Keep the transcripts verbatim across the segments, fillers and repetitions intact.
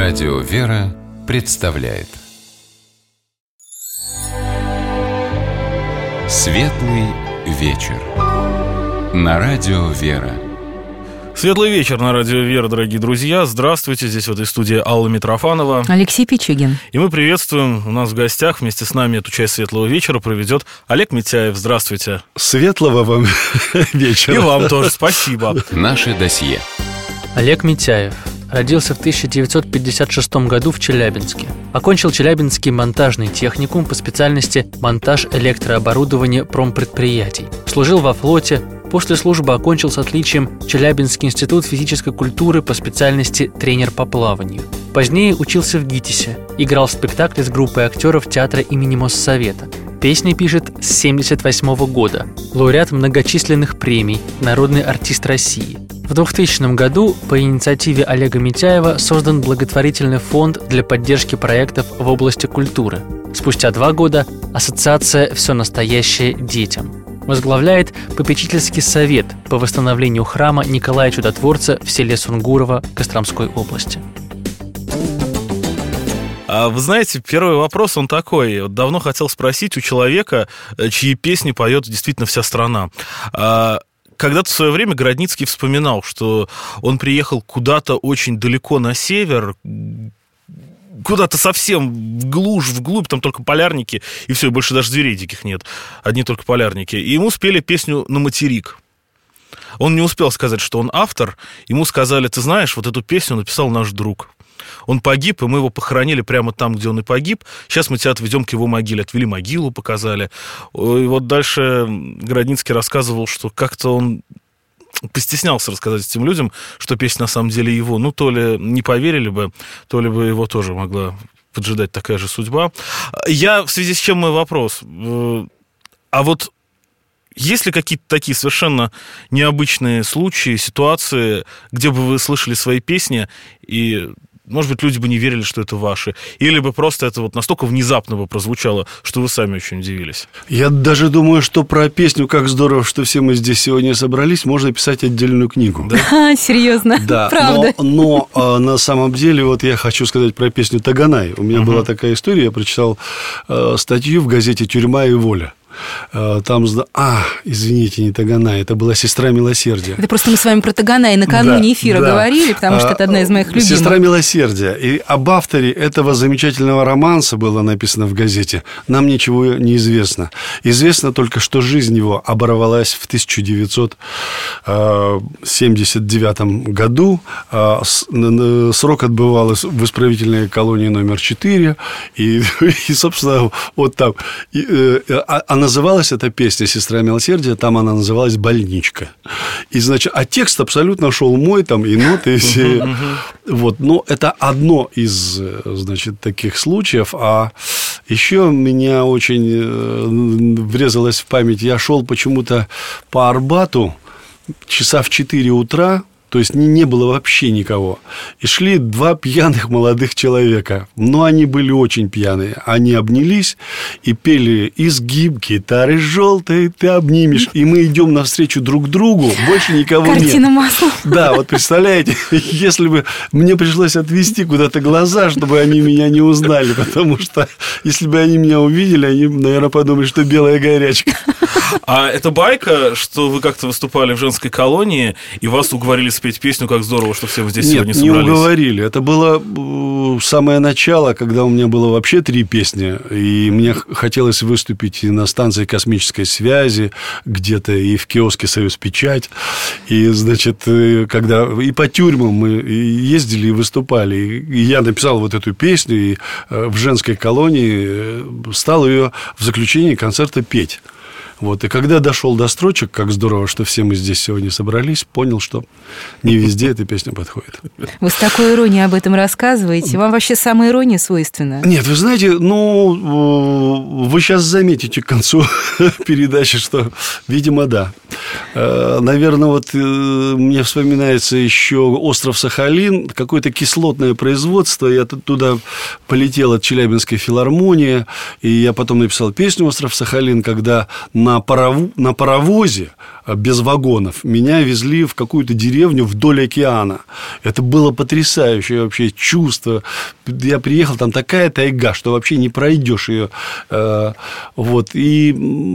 Радио «Вера» представляет Светлый вечер на Радио «Вера». Светлый вечер на Радио «Вера», дорогие друзья. Здравствуйте, здесь в этой студии Алла Митрофанова, Алексей Пичугин. И мы приветствуем, у нас в гостях вместе с нами эту часть Светлого вечера проведет Олег Митяев. Здравствуйте. Светлого вам вечера. И вам тоже, спасибо. Наше досье. Олег Митяев родился в тысяча девятьсот пятьдесят шестом году в Челябинске. Окончил Челябинский монтажный техникум по специальности монтаж электрооборудования промпредприятий. Служил во флоте. После службы окончил с отличием Челябинский институт физической культуры по специальности тренер по плаванию. Позднее учился в ГИТИСе. Играл в спектакле с группой актеров театра имени Моссовета. Песни пишет с семьдесят восьмого года. Лауреат многочисленных премий, народный артист России. В двухтысячном году по инициативе Олега Митяева создан благотворительный фонд для поддержки проектов в области культуры. Спустя два года ассоциация «Все настоящее детям». Возглавляет попечительский совет по восстановлению храма Николая Чудотворца в селе Сунгурово Костромской области. А вы знаете, первый вопрос, он такой. Вот давно хотел спросить у человека, чьи песни поет действительно вся страна. А когда-то в свое время Городницкий вспоминал, что он приехал куда-то очень далеко на север, куда-то совсем в глушь, вглубь, там только полярники, и все, больше даже зверей диких нет, одни только полярники. И ему спели песню «На материк». Он не успел сказать, что он автор, ему сказали: ты знаешь, вот эту песню написал наш друг. Он погиб, и мы его похоронили прямо там, где он и погиб. Сейчас мы тебя отведем к его могиле. Отвели могилу, показали. И вот дальше Городницкий рассказывал, что как-то он постеснялся рассказать этим людям, что песня на самом деле его. Ну, то ли не поверили бы, то ли бы его тоже могла поджидать такая же судьба. Я, в связи с чем мой вопрос? А вот есть ли какие-то такие совершенно необычные случаи, ситуации, где бы вы слышали свои песни, и, может быть, люди бы не верили, что это ваши? Или бы просто это вот настолько внезапно бы прозвучало, что вы сами очень удивились? Я даже думаю, что про песню «Как здорово, что все мы здесь сегодня собрались» можно писать отдельную книгу. Да? Серьезно? Да, правда? Но, но на самом деле, вот я хочу сказать про песню «Таганай». У меня uh-huh. была такая история, я прочитал э, статью в газете «Тюрьма и воля». Там, а, извините, не Таганай, это была «Сестра милосердия». Это просто мы с вами про Таганай накануне да, эфира да. говорили, потому что это одна из моих любимых. «Сестра милосердия». И об авторе этого замечательного романса было написано в газете нам ничего не известно. Известно только, что жизнь его оборвалась в тысяча девятьсот семьдесят девятом году. Срок отбывал в исправительной колонии номер четыре. И, и собственно, вот там... И, а называлась эта песня «Сестра милосердия», там она называлась «Больничка». И, значит, а текст абсолютно шел мой, там и ноты, и все. Uh-huh, uh-huh. Вот, но это одно из, значит, таких случаев. А еще меня очень врезалось в память. Я шел почему-то по Арбату часа в четыре утра. То есть не было вообще никого. И шли два пьяных молодых человека. Но они были очень пьяные. Они обнялись и пели «Изгиб гитары желтой ты обнимешь». И мы идем навстречу друг другу. Больше никого Картина нет. Картина маслом. Да, вот представляете, если бы мне пришлось отвести куда-то глаза, чтобы они меня не узнали. Потому что если бы они меня увидели, они, наверное, подумали, что белая горячка. А это байка, что вы как-то выступали в женской колонии, и вас уговорили спеть песню «Как здорово, что все вы здесь Нет, сегодня собрались»? Не уговорили. Это было самое начало, когда у меня было вообще три песни, и мне хотелось выступить и на станции космической связи, где-то и в киоске «Союз Печать». И, значит, когда и по тюрьмам мы ездили и выступали. И я написал вот эту песню, и в женской колонии стал ее в заключении концерта петь. Вот. И когда дошел до строчек «Как здорово, что все мы здесь сегодня собрались», понял, что не везде эта песня подходит. Вы с такой иронией об этом рассказываете. Вам вообще самоирония свойственна? Нет, вы знаете, ну, вы сейчас заметите к концу передачи, что, видимо, да. Наверное, вот мне вспоминается еще остров Сахалин, какое-то кислотное производство. Я туда полетел от Челябинской филармонии, и я потом написал песню «Остров Сахалин», когда на на, паров... на паровозе без вагонов меня везли в какую-то деревню вдоль океана. Это было потрясающее вообще чувство. Я приехал, там такая тайга, что вообще не пройдешь ее. Вот. И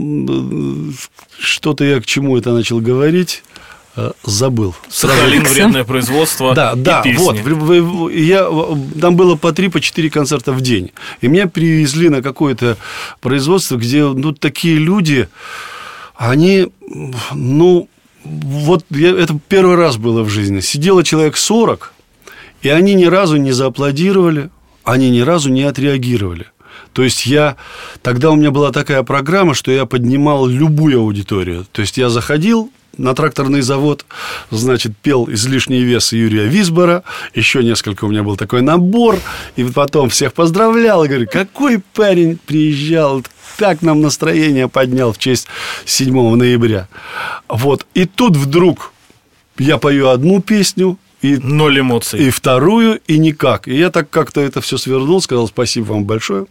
что-то я к чему это начал говорить. Забыл. Сахалин, вредное производство. Да, и да, песни. вот. Я, там было по три, по четыре концерта в день. И меня привезли на какое-то производство, где ну, такие люди, они, ну, вот я, это первый раз было в жизни. Сидело человек сорок, и они ни разу не зааплодировали, они ни разу не отреагировали. То есть я... Тогда у меня была такая программа, что я поднимал любую аудиторию. То есть я заходил на тракторный завод, значит, пел «Излишний вес» Юрия Висбора, еще несколько у меня был такой набор, и потом всех поздравлял, и говорю, какой парень приезжал, так нам настроение поднял в честь седьмого ноября. Вот, и тут вдруг я пою одну песню, и, ноль эмоций. И вторую, и никак. И я так как-то это все свернул, сказал спасибо вам большое.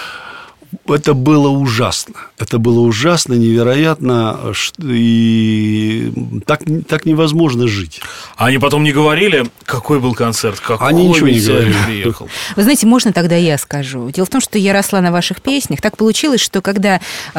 Это было ужасно. Это было ужасно, невероятно. И так, так невозможно жить. А они потом не говорили, какой был концерт, какой они ничего не говорили. Приехал. Вы знаете, можно тогда я скажу. Дело в том, что я росла на ваших песнях. Так получилось, что когда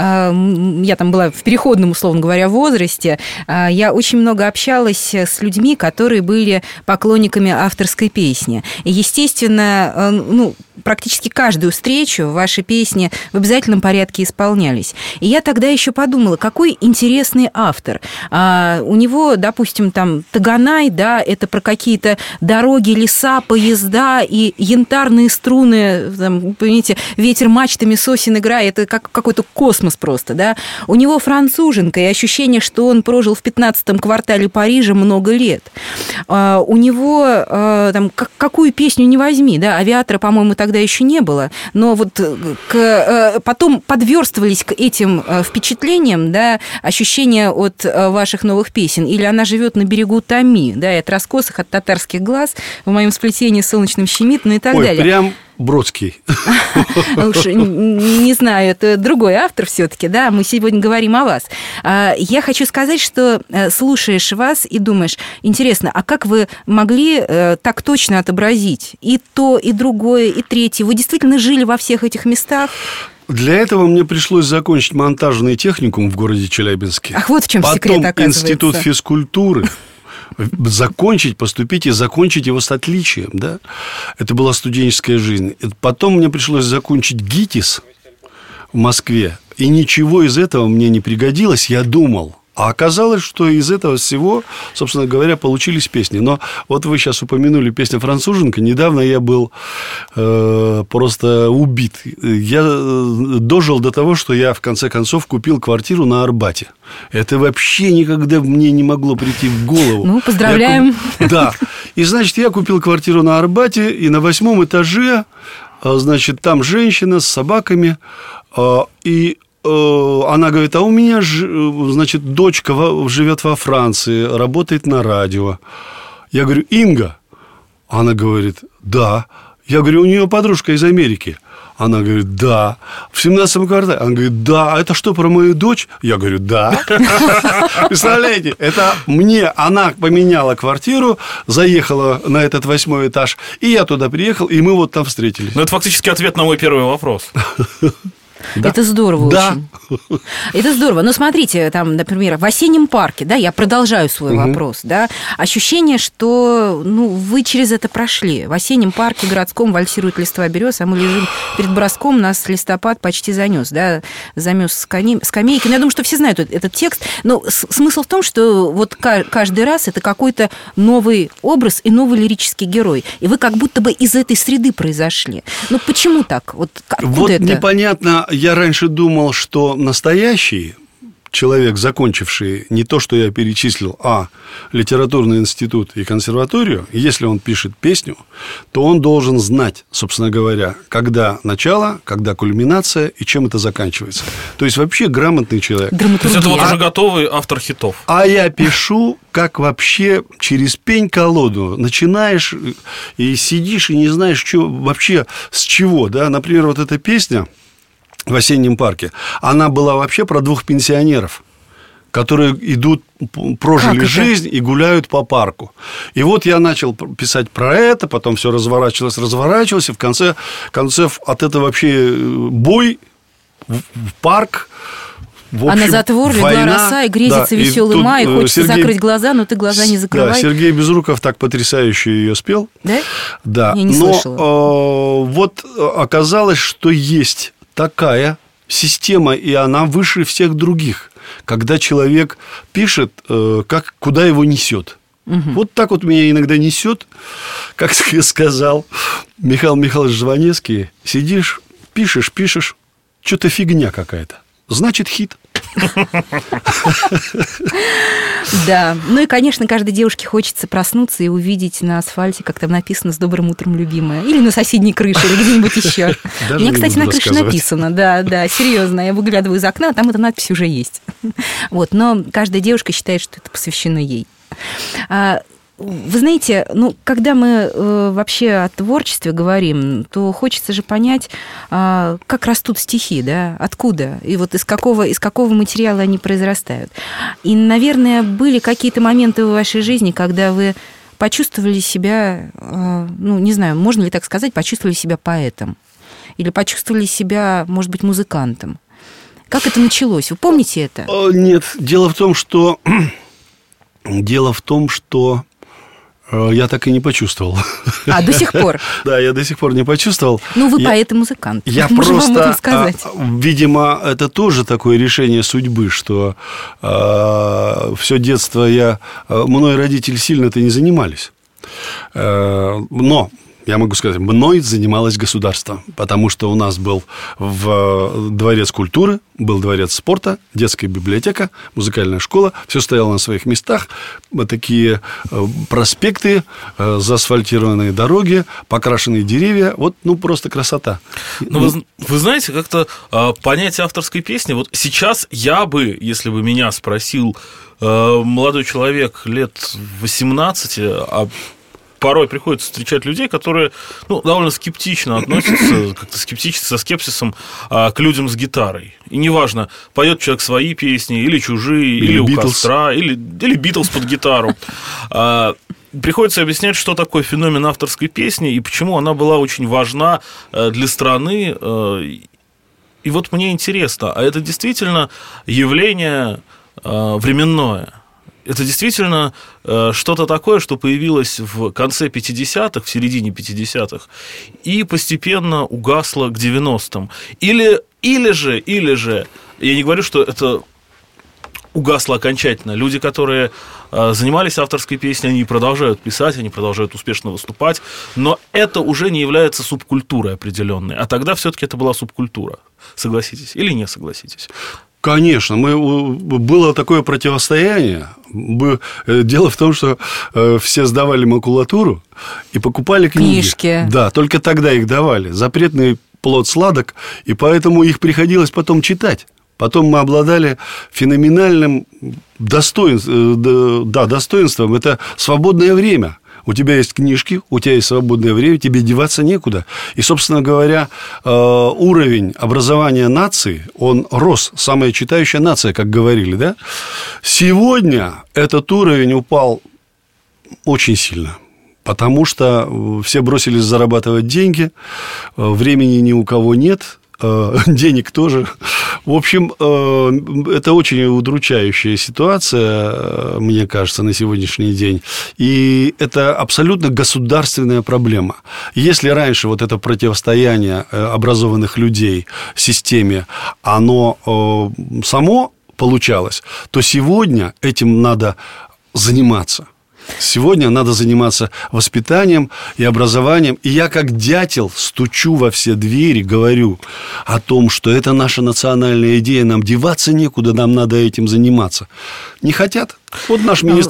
э, я там была в переходном, условно говоря, возрасте, э, я очень много общалась с людьми, которые были поклонниками авторской песни. И, естественно, э, ну, практически каждую встречу ваши песни в обязательном порядке исполнялись. И я тогда еще подумала, какой интересный автор. А, у него, допустим, там Таганай, да, это про какие-то дороги, леса, поезда и янтарные струны, там, понимаете, ветер мачтами сосен играет, это как какой-то космос просто, да. У него француженка и ощущение, что он прожил в пятнадцатом квартале Парижа много лет. А, у него а, там как, какую песню не возьми, да, «Авиатора», по-моему, тогда еще не было, но вот к, потом подверстывались к этим впечатлениям, да, ощущения от ваших новых песен. Или «Она живет на берегу Томи», да, и «От раскосых, от татарских глаз», в моем сплетении солнечным щемит, ну и так Ой, далее. Прям Бродский. Уж не знаю, это другой автор все-таки, да, мы сегодня говорим о вас. Я хочу сказать, что слушаешь вас и думаешь, интересно, а как вы могли так точно отобразить и то, и другое, и третье? Вы действительно жили во всех этих местах? Для этого мне пришлось закончить монтажный техникум в городе Челябинске. Ах, вот в чем Потом секрет, оказывается. Институт физкультуры. Закончить, поступить и закончить его с отличием, да. Это была студенческая жизнь. Потом мне пришлось закончить ГИТИС в Москве, и ничего из этого мне не пригодилось, я думал. А оказалось, что из этого всего, собственно говоря, получились песни. Но вот вы сейчас упомянули песню «Француженка». Недавно я был э, просто убит. Я дожил до того, что я, в конце концов, купил квартиру на Арбате. Это вообще никогда мне не могло прийти в голову. Ну, поздравляем. Куп... Да. И, значит, я купил квартиру на Арбате, и на восьмом этаже, значит, там женщина с собаками, и... Она говорит, а у меня, значит, дочка живет во Франции, работает на радио. Я говорю, Инга? Она говорит, да. Я говорю, у нее подружка из Америки. Она говорит, да. В семнадцатом квартале. Она говорит, да. А это что, про мою дочь? Я говорю, да. Представляете, это мне, она поменяла квартиру, заехала на этот восьмой этаж, и я туда приехал, и мы вот там встретились. Ну, это фактически ответ на мой первый вопрос. Да. Это здорово да. очень. Это здорово. Но смотрите, там, например, в осеннем парке, да, я продолжаю свой угу. вопрос, да, ощущение, что, ну, вы через это прошли. В осеннем парке городском вальсирует листва берез, а мы лежим перед броском, нас листопад почти занес, да, замес скамейки. Но я думаю, что все знают этот текст. Но смысл в том, что вот каждый раз это какой-то новый образ и новый лирический герой. И вы как будто бы из этой среды произошли. Ну, почему так? Вот откуда вот это? Непонятно. Я раньше думал, что настоящий человек, закончивший не то, что я перечислил, а литературный институт и консерваторию, если он пишет песню, то он должен знать, собственно говоря, когда начало, когда кульминация и чем это заканчивается. То есть вообще грамотный человек. То есть это вот уже готовый автор хитов. А я пишу, как вообще через пень-колоду. Начинаешь и сидишь, и не знаешь, что, вообще с чего. Да? Например, вот эта песня... в осеннем парке, она была вообще про двух пенсионеров, которые идут, прожили жизнь и гуляют по парку. И вот я начал писать про это, потом все разворачивалось, разворачивалось, и в конце концов от этого вообще бой в парк. В общем, а на затвор легла война, роса, и грезится да, веселый и май, хочется Сергей, закрыть глаза, но ты глаза не закрывай. Да, Сергей Безруков так потрясающе ее спел. Да? Да. Я не но слышала. Э, вот оказалось, что есть такая система, и она выше всех других, когда человек пишет, э, как, куда его несет. Угу. Вот так вот меня иногда несет, как сказал Михаил Михайлович Жванецкий, сидишь, пишешь, пишешь, что-то фигня какая-то. Значит, хит. Да. Ну и, конечно, каждой девушке хочется проснуться и увидеть на асфальте, как там написано «С добрым утром, любимая». Или на соседней крыше, или где-нибудь еще. У меня, кстати, на крыше написано. Да, да, серьезно. Я выглядываю из окна, а там эта надпись уже есть. Вот. Но каждая девушка считает, что это посвящено ей. Вы знаете, ну, когда мы э, вообще о творчестве говорим, то хочется же понять, э, как растут стихи, да, откуда, и вот из какого, из какого материала они произрастают. И, наверное, были какие-то моменты в вашей жизни, когда вы почувствовали себя, э, ну, не знаю, можно ли так сказать, почувствовали себя поэтом, или почувствовали себя, может быть, музыкантом. Как это началось? Вы помните это? Нет, дело в том, что... Дело в том, что... Я так и не почувствовал. А, до сих пор? Да, я до сих пор не почувствовал. Ну, вы поэт и музыкант. Я Можем просто, вам это сказать. Видимо, это тоже такое решение судьбы, что э, все детство я... Мной родители сильно-то не занимались. Э, но... Я могу сказать, мной занималось государство, потому что у нас был в дворец культуры, был дворец спорта, детская библиотека, музыкальная школа, все стояло на своих местах, такие проспекты, заасфальтированные дороги, покрашенные деревья, вот, ну, просто красота. Ну, вы, вы знаете, как-то а, понятие авторской песни, вот сейчас я бы, если бы меня спросил а, молодой человек лет восемнадцати, а порой приходится встречать людей, которые, ну, довольно скептично относятся, как-то скептически, со скепсисом а, к людям с гитарой. И неважно, поет человек свои песни, или чужие, или, или у Beatles. Костра, или, или Битлз под гитару. А, приходится объяснять, что такое феномен авторской песни и почему она была очень важна для страны. И вот мне интересно, а это действительно явление временное? Это действительно э, что-то такое, что появилось в конце пятидесятых, в середине пятидесятых, и постепенно угасло к девяностым. Или, или же, или же, я не говорю, что это угасло окончательно. Люди, которые э, занимались авторской песней, они продолжают писать, они продолжают успешно выступать, но это уже не является субкультурой определенной. А тогда все-таки это была субкультура. Согласитесь или не согласитесь? Конечно, мы, было такое противостояние. Дело в том, что все сдавали макулатуру и покупали книги. Книжки. Да, только тогда их давали. Запретный плод сладок, и поэтому их приходилось потом читать. Потом мы обладали феноменальным достоинством, да, достоинством. Это свободное время. У тебя есть книжки, у тебя есть свободное время, тебе деваться некуда. И, собственно говоря, уровень образования нации, он рос. Самая читающая нация, как говорили, да? Сегодня этот уровень упал очень сильно. Потому что все бросились зарабатывать деньги, времени ни у кого нет, денег тоже. В общем, это очень удручающая ситуация, мне кажется, на сегодняшний день. И это абсолютно государственная проблема. Если раньше вот это противостояние образованных людей системе, оно само получалось, то сегодня этим надо заниматься. Сегодня надо заниматься воспитанием и образованием. И я, как дятел, стучу во все двери, говорю о том, что это наша национальная идея, нам деваться некуда, нам надо этим заниматься. Не хотят? Вот наш министр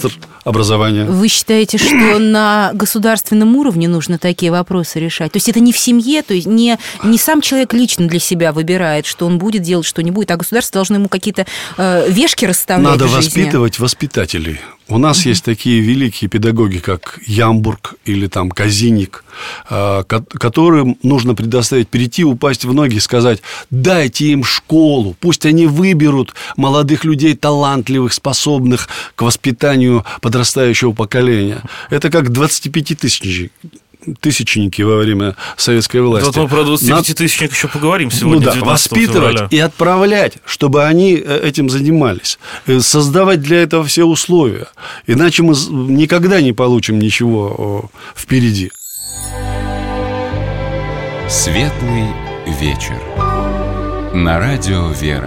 образования. Вы считаете, что на государственном уровне нужно такие вопросы решать? То есть это не в семье, то есть не, не сам человек лично для себя выбирает, что он будет делать, что не будет, а государство должно ему какие-то э, вешки расставлять Надо в жизни. воспитывать воспитателей. У нас mm-hmm. есть такие великие педагоги, как Ямбург или там Казиник, которым нужно предоставить перейти, упасть в ноги и сказать: дайте им школу, пусть они выберут молодых людей, талантливых, способных к воспитанию подрастающего поколения. Это как двадцатипятитысячники. Тысячники во время советской власти. Вот мы про двадцатипятитысячник еще поговорим сегодня. Ну да, воспитывать февраля. И отправлять, чтобы они этим занимались. Создавать для этого все условия. Иначе мы никогда не получим ничего впереди. Светлый вечер. На радио «Вера».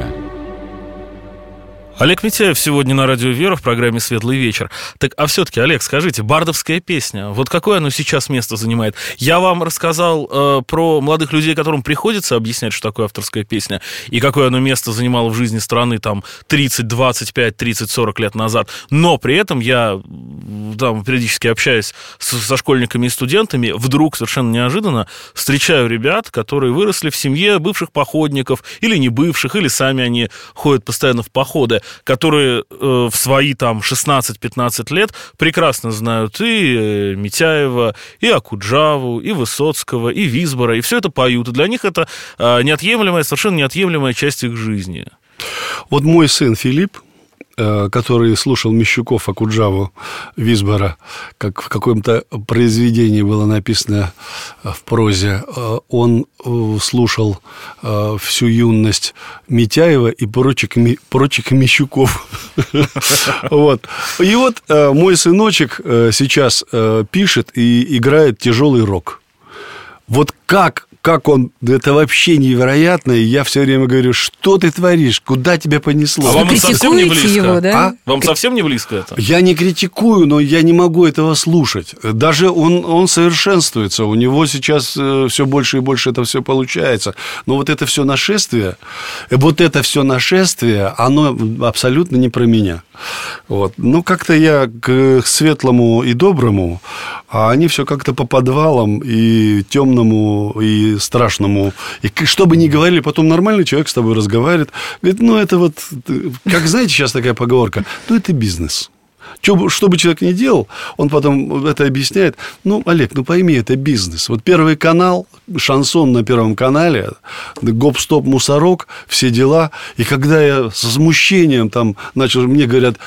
Олег Митяев сегодня на радио «Вера» в программе «Светлый вечер». Так, а все-таки, Олег, скажите, бардовская песня, вот какое оно сейчас место занимает? Я вам рассказал э, про молодых людей, которым приходится объяснять, что такое авторская песня, и какое оно место занимало в жизни страны там тридцать, двадцать пять, тридцать, сорок лет назад. Но при этом я там периодически общаюсь со, со школьниками и студентами, вдруг совершенно неожиданно встречаю ребят, которые выросли в семье бывших походников, или не бывших, или сами они ходят постоянно в походы, которые э, в свои там шестнадцать-пятнадцать лет прекрасно знают и э, Митяева, и Окуджаву, и Высоцкого, и Висбора, и все это поют. И для них это э, неотъемлемая, совершенно неотъемлемая часть их жизни. Вот мой сын Филипп, который слушал Мещуков, Окуджаву, Висбора, как в каком-то произведении было написано в прозе, он слушал всю юность Митяева и прочих, прочих Мещуков. Вот. И вот мой сыночек сейчас пишет и играет тяжелый рок. Вот как Как он, это вообще невероятно, и я все время говорю: что ты творишь, куда тебя понесло? А вам это совсем не близко? Его, да? А? Вам совсем не близко это? Я не критикую, но я не могу этого слушать. Даже он, он совершенствуется, у него сейчас все больше и больше это все получается. Но вот это все нашествие, вот это все нашествие, оно абсолютно не про меня. Вот. Ну, как-то я к светлому и доброму, а они все как-то по подвалам и темному, и страшному. И что бы ни говорили, потом нормальный человек с тобой разговаривает. Говорит, ну, это вот, как знаете, сейчас такая поговорка, ну, это бизнес. Что, что бы человек ни делал, он потом это объясняет. Ну, Олег, ну пойми, это бизнес. Вот Первый канал, шансон на Первом канале, гоп-стоп, мусорок, все дела. И когда я с возмущением там начал, мне говорят,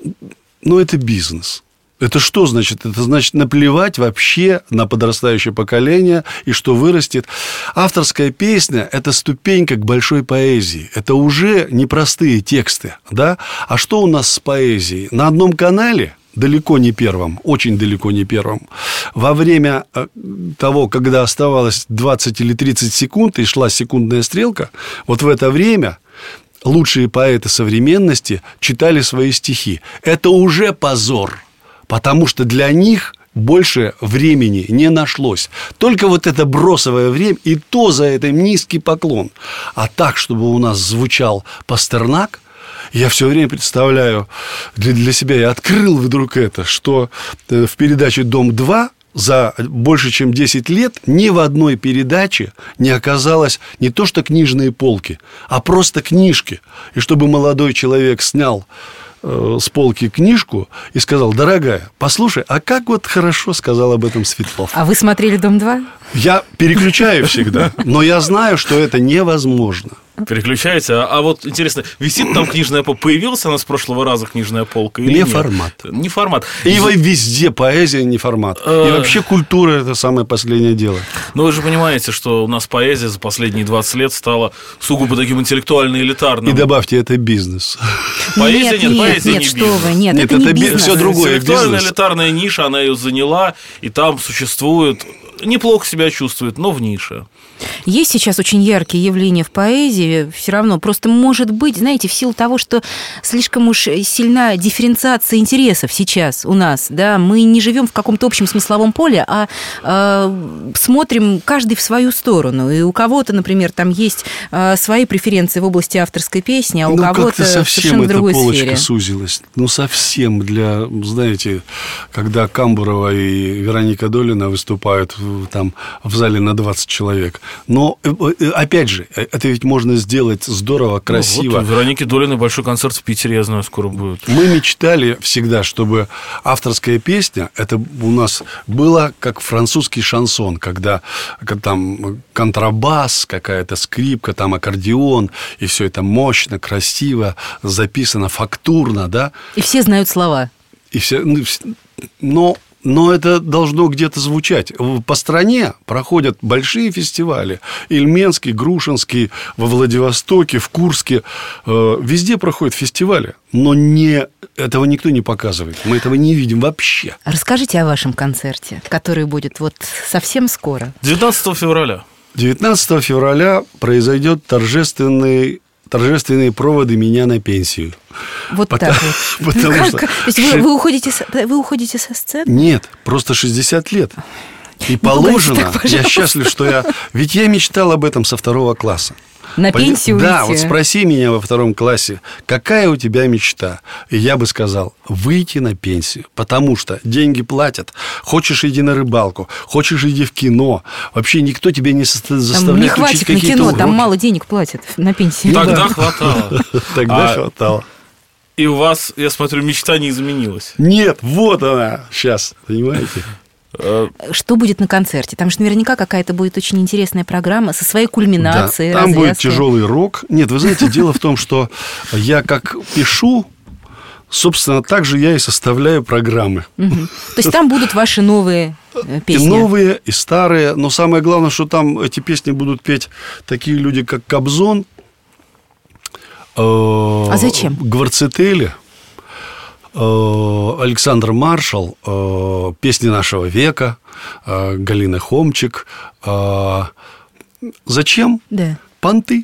ну, это бизнес. Это что значит? Это значит наплевать вообще на подрастающее поколение и что вырастет. Авторская песня – это ступенька к большой поэзии. Это уже непростые тексты, да? А что у нас с поэзией? На одном канале, далеко не первом, очень далеко не первом, во время того, когда оставалось двадцать или тридцать секунд и шла секундная стрелка, вот в это время лучшие поэты современности читали свои стихи. Это уже позор. Потому что для них больше времени не нашлось. Только вот это бросовое время, и то за это низкий поклон. А так, чтобы у нас звучал Пастернак, я все время представляю для, для себя, я открыл вдруг это, что в передаче «Дом-два» за больше чем десять лет ни в одной передаче не оказалось не то что книжные полки, а просто книжки. И чтобы молодой человек снял с полки книжку и сказал: дорогая, послушай, а как вот хорошо сказал об этом Светлов. А вы смотрели «Дом-два»? Я переключаю всегда, но я знаю, что это невозможно. Переключаете. А, а вот интересно, висит там книжная полка? Появилась она с прошлого раза, книжная полка? Или не нет? Формат. Не формат. И везде поэзия не формат. И вообще культура – это самое последнее дело. Но вы же понимаете, что у нас поэзия за последние двадцать лет стала сугубо таким интеллектуально-элитарным. И добавьте, это бизнес. Поэзия нет, нет, поэзия нет, не что бизнес. вы, нет, Нет, это, это не би- бизнес. все другое. Интеллектуально-элитарная ниша, она ее заняла, и там существует неплохо себя чувствует, но в нише. Есть сейчас очень яркие явления в поэзии, все равно. Просто, может быть, знаете, в силу того, что слишком уж сильна дифференциация интересов сейчас у нас, да, мы не живем в каком-то общем смысловом поле, а э, смотрим каждый в свою сторону. И у кого-то, например, там есть э, свои преференции в области авторской песни, а у ну, кого-то совершенно в другой сфере. Ну, как-то совсем эта полочка сузилась. Ну, совсем для, знаете, когда Камбурова и Вероника Долина выступают там в зале на двадцать человек. Но, опять же, это ведь можно сделать здорово, красиво. Ну, вот у Вероники Долиной большой концерт в Питере, я знаю, скоро будет. Мы мечтали всегда, чтобы авторская песня, это у нас было как французский шансон, когда, когда там контрабас, какая-то скрипка, там аккордеон, и все это мощно, красиво записано, фактурно, да. И все знают слова. И все, но... Но это должно где-то звучать. По стране проходят большие фестивали. Ильменский, Грушинский, во Владивостоке, в Курске. Везде проходят фестивали. Но не, этого никто не показывает. Мы этого не видим вообще. Расскажите о вашем концерте, который будет вот совсем скоро. девятнадцатого февраля. девятнадцатого февраля произойдет торжественный... торжественные проводы меня на пенсию. Вот потому, так вот. Потому как? что... То есть вы, вы, уходите, вы уходите со сцены? Нет, просто шестьдесят лет. И положено, так, я счастлив, что я... Ведь я мечтал об этом со второго класса. На Пон... пенсию уйти? Да, вот спроси меня во втором классе, какая у тебя мечта? И я бы сказал, выйти на пенсию. Потому что деньги платят. Хочешь, иди на рыбалку. Хочешь, иди в кино. Вообще никто тебя не заставляет там не хватит учить какие-то на кино, уроки. Там мало денег платят на пенсию. Тогда хватало. Тогда хватало. И у вас, я смотрю, мечта не изменилась. Нет, вот она сейчас, понимаете? Что будет на концерте? Там же наверняка какая-то будет очень интересная программа со своей кульминацией. Да, там развязкой. будет тяжелый рок. Нет, вы знаете, дело в том, что я как пишу, собственно, так же я и составляю программы. Угу. То есть там будут ваши новые песни? И новые, и старые. Но самое главное, что там эти песни будут петь такие люди, как Кобзон. А зачем? Гварцетели. Александр Маршал, «Песни нашего века», Галина Хомчик. Зачем? Да. Понты.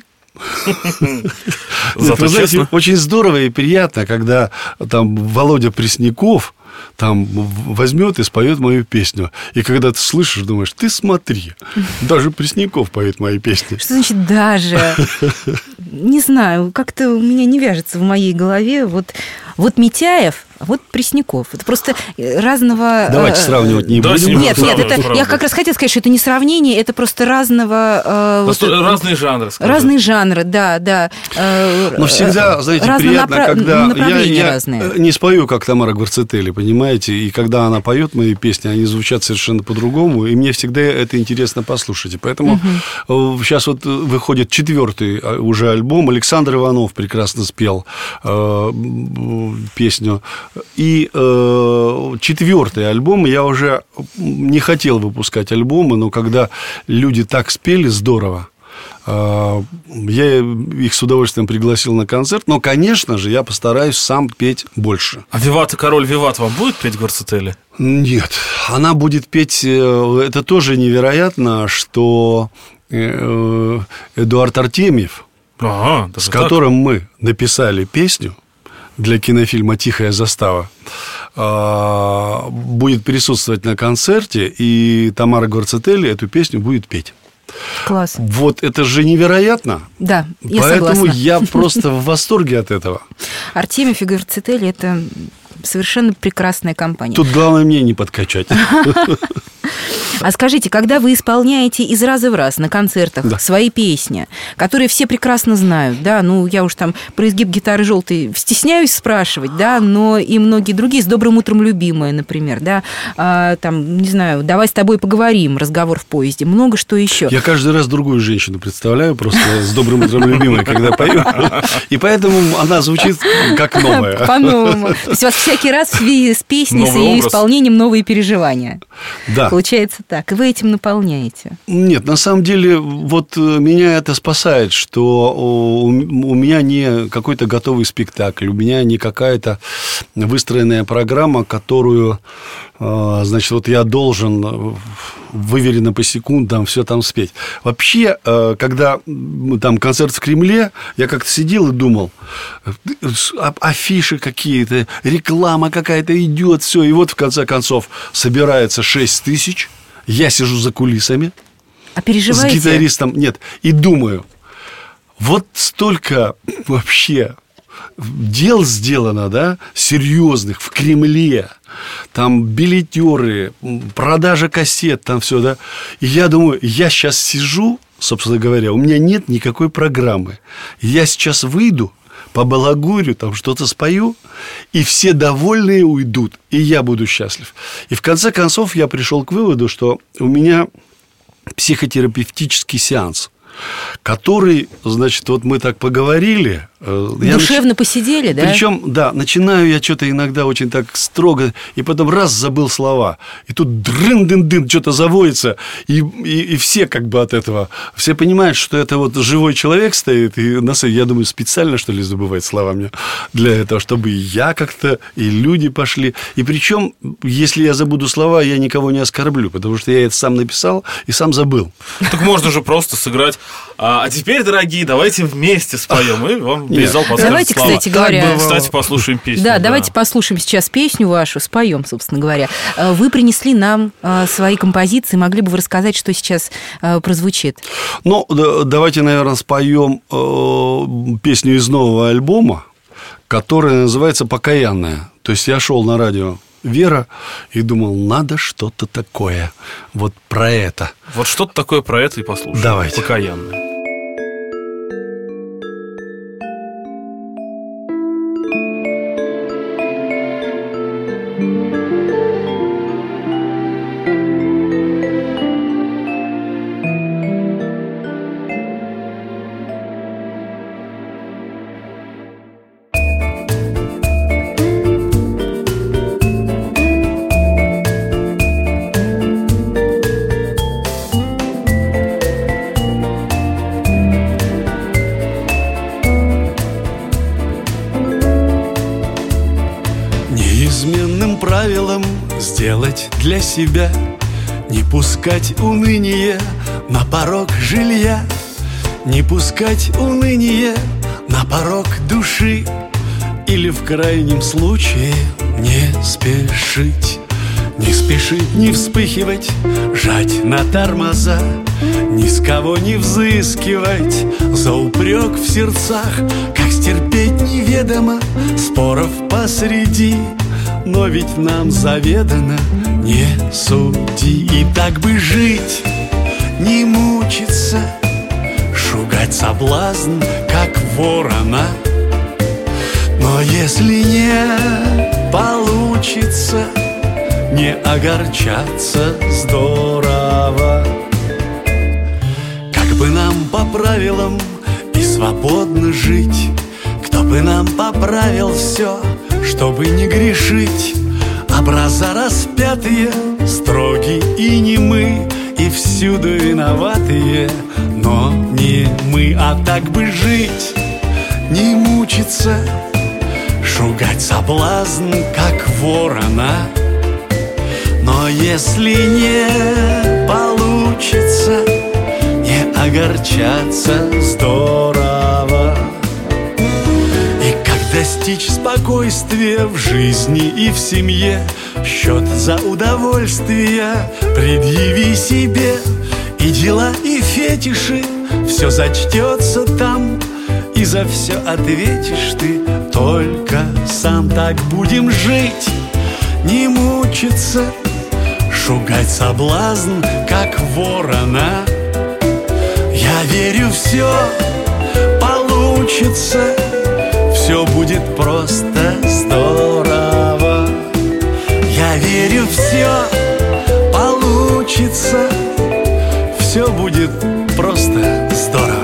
Зато вы знаете, очень здорово и приятно, когда там Володя Пресняков там возьмет и споет мою песню. И когда ты слышишь, думаешь, ты смотри, даже Пресняков поет мои песни. Что значит «даже»? Не знаю, как-то у меня не вяжется в моей голове. Вот, вот Митяев, а вот Пресняков. Это просто разного... Давайте сравнивать не будем. Нет, нет, это, я как раз хотела сказать, что это не сравнение, это просто разного... Вот, разные жанры. Скажем. Разные жанры, да, да. Но всегда, знаете, приятно, напра... когда я, я разные. не спою, как Тамара Гварцетели, понимаете, и когда она поет мои песни, они звучат совершенно по-другому, и мне всегда это интересно послушать. И поэтому угу. сейчас вот выходит четвертый уже альбом. Александр Иванов прекрасно спел э, песню. И э, четвертый альбом, я уже не хотел выпускать альбомы, но когда люди так спели здорово, э, я их с удовольствием пригласил на концерт, но, конечно же, я постараюсь сам петь больше. А «Виват» и «Король Виват» вам будет петь Гварцетели? Нет, она будет петь, это тоже невероятно, что э, Эдуард Артемьев, ага, с которым так? мы написали песню для кинофильма «Тихая застава», будет присутствовать на концерте, и Тамара Гварцетели эту песню будет петь. Класс. Вот это же невероятно. Да, я Поэтому согласна. я просто в восторге от этого. Артемьев и Гварцетели – это совершенно прекрасная компания. Тут главное мне не подкачать. А скажите, когда вы исполняете из раза в раз на концертах да. свои песни, которые все прекрасно знают, да, ну, я уж там про изгиб гитары желтой стесняюсь спрашивать, да, но и многие другие, с «Добрым утром, любимая», например, да, а, там, не знаю, «Давай с тобой поговорим», «Разговор в поезде», много что еще. Я каждый раз другую женщину представляю просто с «Добрым утром, любимая», когда пою, и поэтому она звучит как новая. По-новому. То есть у вас всякий раз в связи с песней, с ее исполнением новые переживания. Да. Получается так, и вы этим наполняете. Нет, на самом деле, вот меня это спасает, что у меня не какой-то готовый спектакль, у меня не какая-то выстроенная программа, которую, значит, вот я должен выверено по секундам, все там спеть. Вообще, когда там концерт в Кремле, я как-то сидел и думал, афиши какие-то, реклама какая-то идет, все. И вот, в конце концов, собирается шесть тысяч, я сижу за кулисами. А переживаете? С гитаристом, нет, и думаю, вот столько вообще дел сделано, да, серьезных в Кремле, там билетеры, продажа кассет, там все, да. И я думаю, я сейчас сижу, собственно говоря, у меня нет никакой программы. Я сейчас выйду, побалагурю, там что-то спою, и все довольные уйдут, и я буду счастлив. И в конце концов я пришел к выводу, что у меня психотерапевтический сеанс, который, значит, вот мы так поговорили. Душевно нач... посидели, да? Причем, да, начинаю я что-то иногда очень так строго, и потом раз забыл слова, и тут дрын-дын-дын, что-то заводится, и, и, и все как бы от этого, все понимают, что это вот живой человек стоит, и на самом деле, я думаю, специально, что ли, забывает слова мне для этого, чтобы и я как-то, и люди пошли. И причем, если я забуду слова, я никого не оскорблю, потому что я это сам написал и сам забыл. Так можно же просто сыграть. А, а теперь, дорогие, давайте вместе споем, и вам весь зал подскажет давайте, слова. кстати говоря... Кстати, послушаем песню. Да, да, давайте послушаем сейчас песню вашу, споем, собственно говоря. Вы принесли нам свои композиции, могли бы вы рассказать, что сейчас прозвучит? Ну, давайте, наверное, споем песню из нового альбома, которая называется «Покаянная». То есть я шел на радио Вера и думал, надо что-то такое вот про это. Вот что-то такое про это и послушаем. Давайте. «Покаянная». Неизменным правилом сделать для себя, не пускать уныние на порог жилья, не пускать уныние на порог души, или в крайнем случае не спешить. Не спешить, не вспыхивать, жать на тормоза, ни с кого не взыскивать за упрек в сердцах, как стерпеть неведомо споров посреди. Но ведь нам заведано не суди. И так бы жить, не мучиться, шугать соблазн, как ворона. Но если не получится, не огорчаться здорово. Как бы нам по правилам и свободно жить, кто бы нам поправил все, чтобы не грешить. Образа распятые, строгие и немы, и всюду виноватые, но не мы. А так бы жить, не мучиться, шугать соблазн, как ворона. Но если не получится, не огорчаться здорово. И как достичь спокойствия в жизни и в семье, счет за удовольствие предъяви себе. И дела, и фетиши, все зачтется там, и за все ответишь ты только сам. Так будем жить, не мучиться, шугать соблазн, как ворона. Я верю, все получится, все будет просто здорово. Я верю, все получится, все будет просто здорово.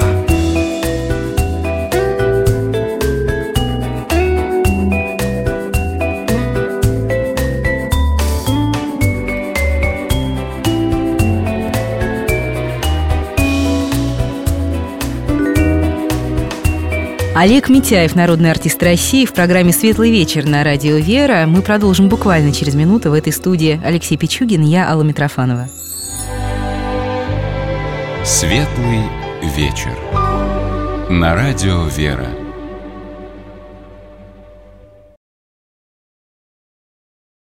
Олег Митяев, народный артист России, в программе «Светлый вечер» на радио «Вера». Мы продолжим буквально через минуту. В этой студии Алексей Пичугин, я Алла Митрофанова. Светлый вечер. На радио «Вера».